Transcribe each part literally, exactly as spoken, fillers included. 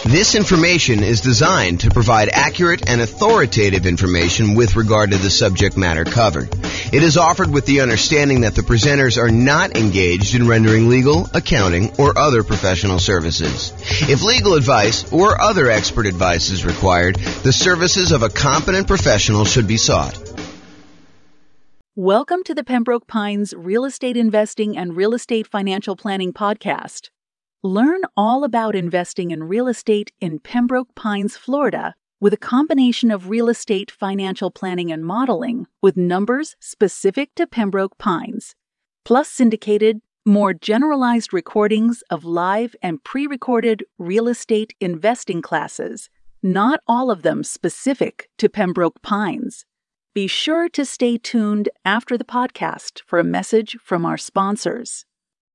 This information is designed to provide accurate and authoritative information with regard to the subject matter covered. It is offered with the understanding that the presenters are not engaged in rendering legal, accounting, or other professional services. If legal advice or other expert advice is required, the services of a competent professional should be sought. Welcome to the Pembroke Pines Real Estate Investing and Real Estate Financial Planning Podcast. Learn all about investing in real estate in Pembroke Pines, Florida, with a combination of real estate financial planning and modeling with numbers specific to Pembroke Pines, plus syndicated, more generalized recordings of live and pre-recorded real estate investing classes, not all of them specific to Pembroke Pines. Be sure to stay tuned after the podcast for a message from our sponsors.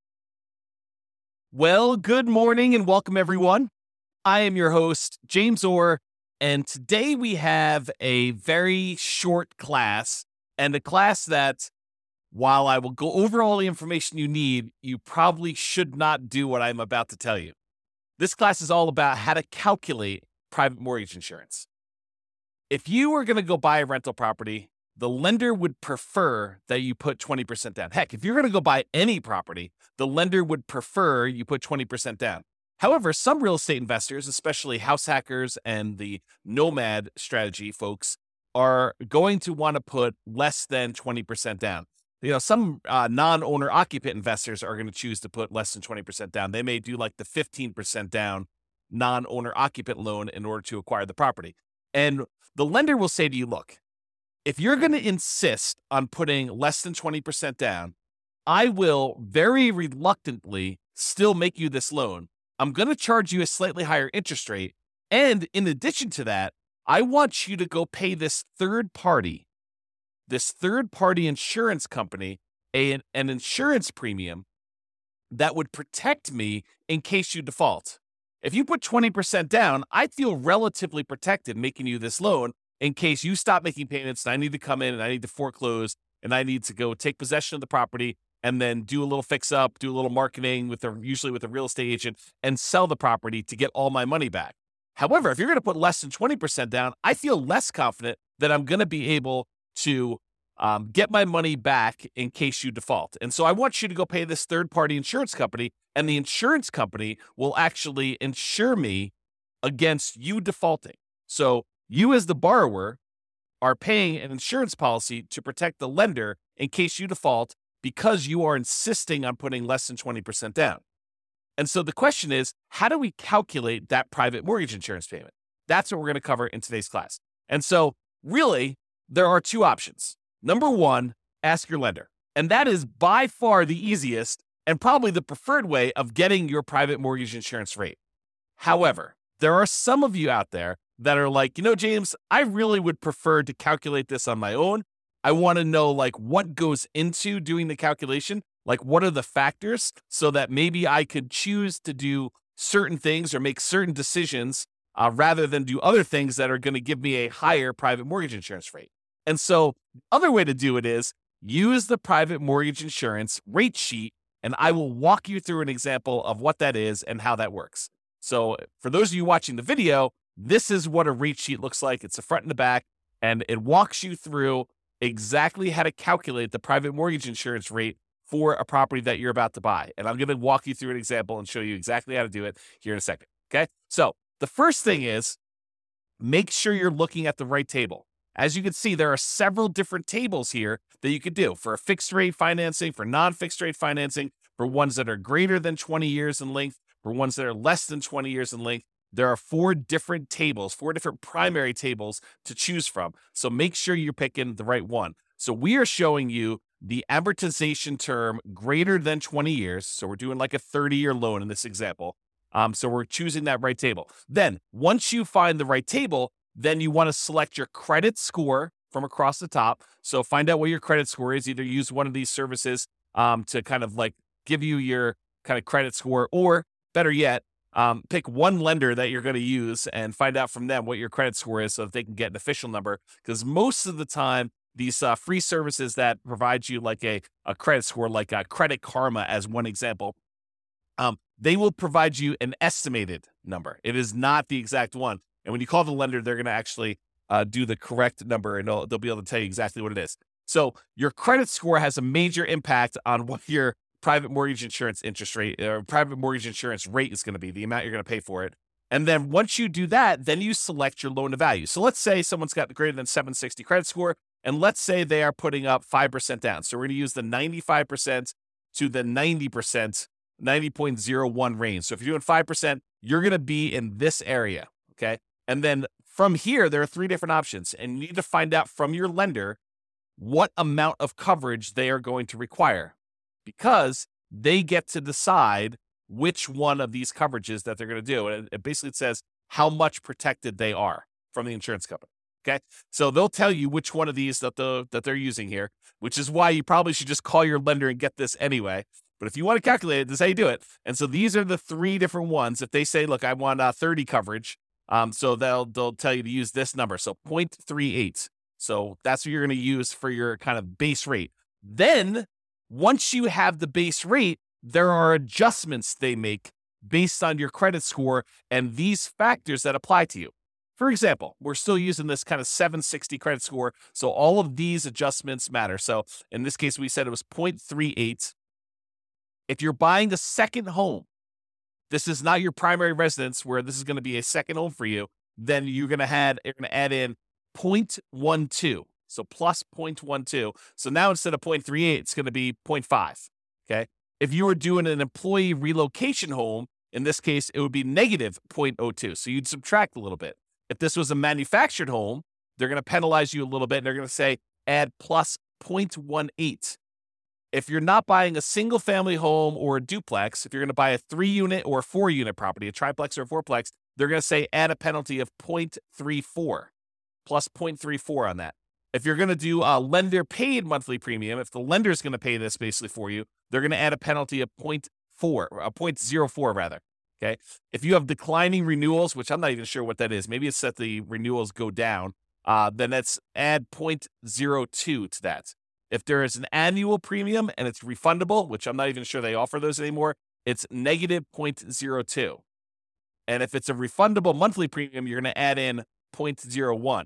Well, good morning and welcome, everyone. I am your host, James Orr, and today we have a very short class, and a class that, while I will go over all the information you need, you probably should not do what I'm about to tell you. This class is all about how to calculate private mortgage insurance. If you were going to go buy a rental property, the lender would prefer that you put twenty percent down. Heck, if you're going to go buy any property, the lender would prefer you put twenty percent down. However, some real estate investors, especially house hackers and the nomad strategy folks, are going to want to put less than twenty percent down. You know, some uh, non-owner occupant investors are going to choose to put less than twenty percent down. They may do like the fifteen percent down non-owner occupant loan in order to acquire the property. And the lender will say to you, look, if you're going to insist on putting less than twenty percent down, I will very reluctantly still make you this loan. I'm going to charge you a slightly higher interest rate. And in addition to that, I want you to go pay this third party, this third party insurance company, a, an insurance premium that would protect me in case you default. If you put twenty percent down, I feel relatively protected making you this loan in case you stop making payments and I need to come in and I need to foreclose and I need to go take possession of the property and then do a little fix up, do a little marketing with a, usually with a real estate agent, and sell the property to get all my money back. However, if you're going to put less than twenty percent down, I feel less confident that I'm going to be able to um, get my money back in case you default. And so I want you to go pay this third-party insurance company, and the insurance company will actually insure me against you defaulting. So you as the borrower are paying an insurance policy to protect the lender in case you default because you are insisting on putting less than twenty percent down. And so the question is, how do we calculate that private mortgage insurance payment? That's what we're going to cover in today's class. And so really, there are two options. Number one, ask your lender. And that is by far the easiest and probably the preferred way of getting your private mortgage insurance rate. However, there are some of you out there that are like, you know, James, I really would prefer to calculate this on my own. I want to know like what goes into doing the calculation, like what are the factors so that maybe I could choose to do certain things or make certain decisions uh, rather than do other things that are going to give me a higher private mortgage insurance rate. And so the other way to do it is use the private mortgage insurance rate sheet, and I will walk you through an example of what that is and how that works. So for those of you watching the video, this is what a rate sheet looks like. It's the front and the back, and it walks you through exactly how to calculate the private mortgage insurance rate for a property that you're about to buy. And I'm going to walk you through an example and show you exactly how to do it here in a second. Okay. So the first thing is make sure you're looking at the right table. As you can see, there are several different tables here that you could do for a fixed rate financing, for non-fixed rate financing, for ones that are greater than twenty years in length, for ones that are less than twenty years in length. There are four different tables, four different primary tables to choose from. So make sure you're picking the right one. So we are showing you the amortization term greater than twenty years. So we're doing like a thirty-year loan in this example. Um, so we're choosing that right table. Then once you find the right table, then you want to select your credit score from across the top. So find out what your credit score is. Either use one of these services um, to kind of like give you your kind of credit score, or better yet, Um, pick one lender that you're going to use and find out from them what your credit score is so that they can get an official number. Because most of the time, these uh, free services that provide you like a, a credit score, like a Credit Karma as one example, Um, they will provide you an estimated number. It is not the exact one. And when you call the lender, they're going to actually uh, do the correct number, and they'll, they'll be able to tell you exactly what it is. So your credit score has a major impact on what your private mortgage insurance interest rate or private mortgage insurance rate is going to be, the amount you're going to pay for it. And then once you do that, then you select your loan to value. So let's say someone's got greater than seven sixty credit score, and let's say they are putting up five percent down. So we're going to use the ninety-five percent to the ninety percent, ninety point zero one range. So if you're doing five percent, you're going to be in this area, okay? And then from here, there are three different options, and you need to find out from your lender what amount of coverage they are going to require, because they get to decide which one of these coverages that they're going to do. And it basically says how much protected they are from the insurance company. Okay. So they'll tell you which one of these that the that they're using here, which is why you probably should just call your lender and get this anyway. But if you want to calculate it, this is how you do it. And so these are the three different ones. If they say, look, I want uh, thirty coverage, um, so they'll they'll tell you to use this number. So zero point three eight. So that's what you're going to use for your kind of base rate. Then once you have the base rate, there are adjustments they make based on your credit score and these factors that apply to you. For example, we're still using this kind of seven sixty credit score, so all of these adjustments matter. So in this case, we said it was zero point three eight. If you're buying a second home, this is not your primary residence where this is going to be a second home for you, then you're going to add, you're going to add in zero point one two. So plus zero point one two. So now instead of zero point three eight, it's going to be zero point five. Okay. If you were doing an employee relocation home, in this case, it would be negative zero point zero two. So you'd subtract a little bit. If this was a manufactured home, they're going to penalize you a little bit. And they're going to say add plus zero point one eight. If you're not buying a single family home or a duplex, if you're going to buy a three unit or a four unit property, a triplex or a fourplex, they're going to say add a penalty of zero point three four, plus zero point three four on that. If you're going to do a lender paid monthly premium, if the lender is going to pay this basically for you, they're going to add a penalty of zero point four, a zero point zero four rather. Okay. If you have declining renewals, which I'm not even sure what that is, maybe it's that the renewals go down, uh, then that's add zero point zero two to that. If there is an annual premium and it's refundable, which I'm not even sure they offer those anymore, it's negative zero point zero two. And if it's a refundable monthly premium, you're going to add in zero point zero one.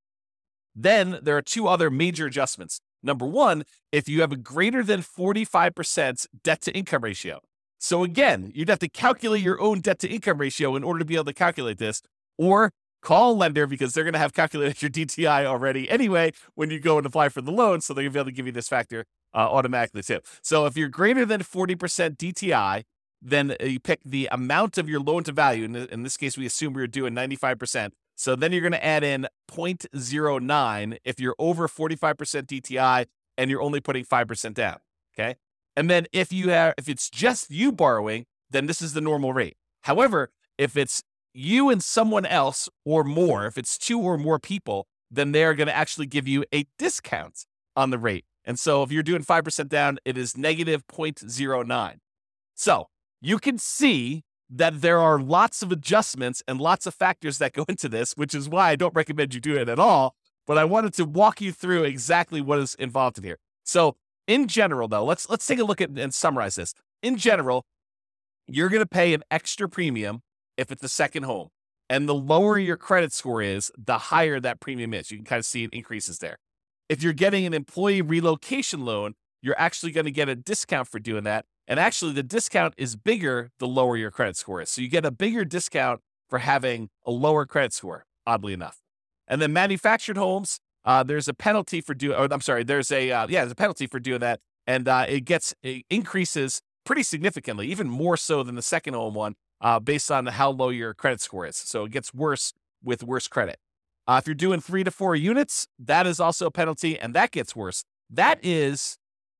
Then there are two other major adjustments. Number one, if you have a greater than forty-five percent debt to income ratio. So again, you'd have to calculate your own debt to income ratio in order to be able to calculate this, or call a lender because they're going to have calculated your D T I already anyway when you go and apply for the loan. So they're going to be able to give you this factor uh, automatically too. So if you're greater than forty percent D T I, then you pick the amount of your loan to value. In, in this case, we assume we we're doing ninety-five percent. So then you're going to add in zero point zero nine if you're over forty-five percent D T I and you're only putting five percent down. Okay. And then if you have, if it's just you borrowing, then this is the normal rate. However, if it's you and someone else or more, if it's two or more people, then they're going to actually give you a discount on the rate. And so if you're doing five percent down, it is negative zero point zero nine. So you can see that there are lots of adjustments and lots of factors that go into this, which is why I don't recommend you do it at all. But I wanted to walk you through exactly what is involved in here. So in general, though, let's let's take a look at and summarize this. In general, you're going to pay an extra premium if it's a second home. And the lower your credit score is, the higher that premium is. You can kind of see it increases there. If you're getting an employee relocation loan, you're actually going to get a discount for doing that. And actually, the discount is bigger the lower your credit score is. So you get a bigger discount for having a lower credit score, oddly enough. And then manufactured homes, uh, there's a penalty for doing, oh, I'm sorry, there's a, uh, yeah, there's a penalty for doing that. And uh, it gets, it increases pretty significantly, even more so than the second home one, uh, based on how low your credit score is. So it gets worse with worse credit. Uh, if you're doing three to four units, that is also a penalty, and that gets worse. That is,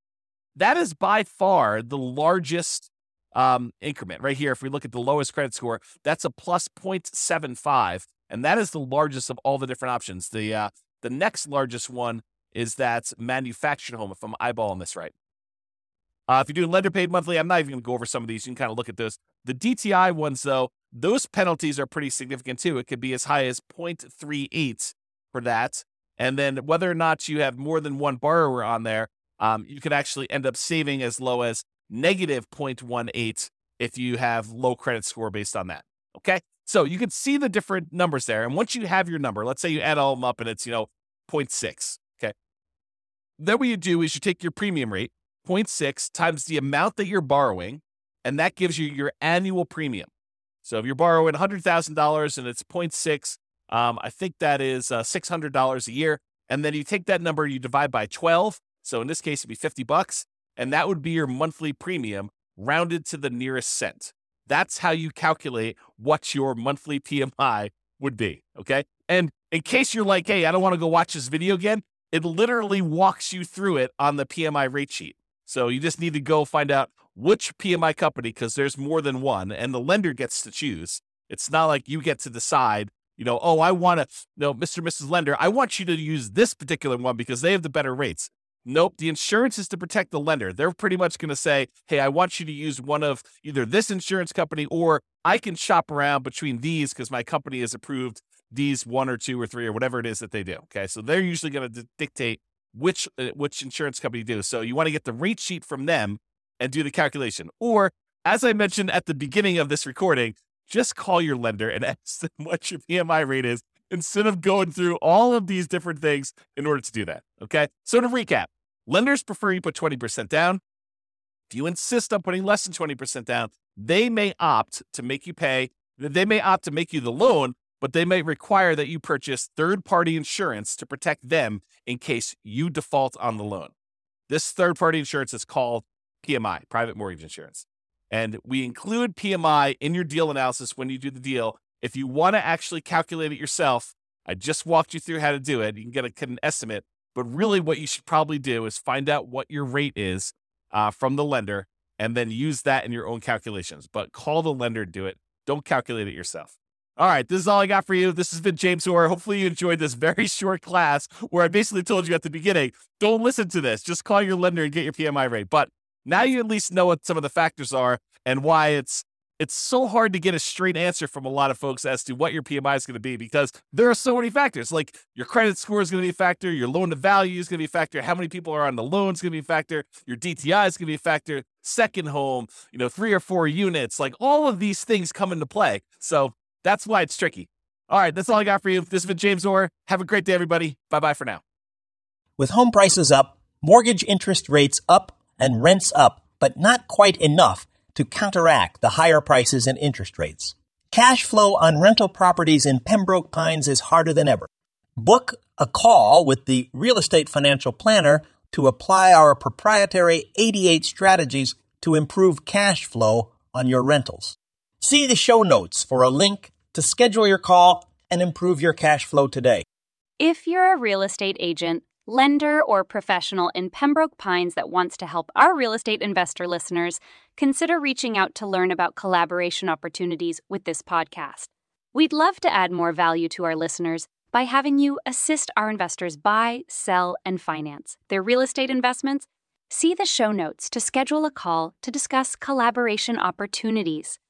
that is by far the largest um, increment right here. If we look at the lowest credit score, that's a plus zero point seven five, and that is the largest of all the different options. The uh, the next largest one is that manufactured home, if I'm eyeballing this right. Uh, if you're doing lender paid monthly, I'm not even going to go over some of these. You can kind of look at those. The D T I ones, though, those penalties are pretty significant too. It could be as high as zero point three eight for that. And then whether or not you have more than one borrower on there, um, you could actually end up saving as low as negative zero point one eight if you have low credit score based on that. Okay. So you can see the different numbers there. And once you have your number, let's say you add all of them up and it's, you know, zero point six. Okay. Then what you do is you take your premium rate, zero point six times the amount that you're borrowing, and that gives you your annual premium. So if you're borrowing one hundred thousand dollars and it's zero point six, um, I think that is uh, six hundred dollars a year. And then you take that number, you divide by twelve. So in this case, it'd be fifty bucks. And that would be your monthly premium rounded to the nearest cent. That's how you calculate what your monthly P M I would be, okay? And in case you're like, hey, I don't want to go watch this video again, it literally walks you through it on the P M I rate sheet. So you just need to go find out which P M I company, because there's more than one, and the lender gets to choose. It's not like you get to decide, you know, oh, I want to, no, Mister and Missus Lender, I want you to use this particular one because they have the better rates. Nope, the insurance is to protect the lender. They're pretty much going to say, hey, I want you to use one of either this insurance company, or I can shop around between these because my company has approved these one or two or three or whatever it is that they do. Okay, so they're usually going to d- dictate which uh, which insurance company do. So you want to get the rate sheet from them and do the calculation. Or, as I mentioned at the beginning of this recording, just call your lender and ask them what your P M I rate is instead of going through all of these different things in order to do that. Okay, so to recap, lenders prefer you put twenty percent down. If you insist on putting less than twenty percent down, they may opt to make you pay. They may opt to make you the loan, but they may require that you purchase third-party insurance to protect them in case you default on the loan. This third-party insurance is called P M I, private mortgage insurance. And we include P M I in your deal analysis when you do the deal. If you want to actually calculate it yourself, I just walked you through how to do it. You can get, a, get an estimate. But really what you should probably do is find out what your rate is uh, from the lender and then use that in your own calculations. But call the lender, do it. Don't calculate it yourself. All right, this is all I got for you. This has been James Orr. Hopefully you enjoyed this very short class where I basically told you at the beginning, don't listen to this. Just call your lender and get your P M I rate. But now you at least know what some of the factors are and why it's it's so hard to get a straight answer from a lot of folks as to what your P M I is going to be, because there are so many factors. Like your credit score is going to be a factor, your loan to value is going to be a factor, how many people are on the loan is going to be a factor, your D T I is going to be a factor, second home, you know, three or four units, like all of these things come into play. So that's why it's tricky. All right, that's all I got for you. This has been James Orr. Have a great day, everybody. Bye-bye for now. With home prices up, mortgage interest rates up, and rents up, but not quite enough to counteract the higher prices and interest rates. Cash flow on rental properties in Pembroke Pines is harder than ever. Book a call with the Real Estate Financial Planner to apply our proprietary eighty-eight strategies to improve cash flow on your rentals. See the show notes for a link to schedule your call and improve your cash flow today. If you're a real estate agent, lender, or professional in Pembroke Pines that wants to help our real estate investor listeners, consider reaching out to learn about collaboration opportunities with this podcast. We'd love to add more value to our listeners by having you assist our investors buy, sell, and finance their real estate investments. See the show notes to schedule a call to discuss collaboration opportunities.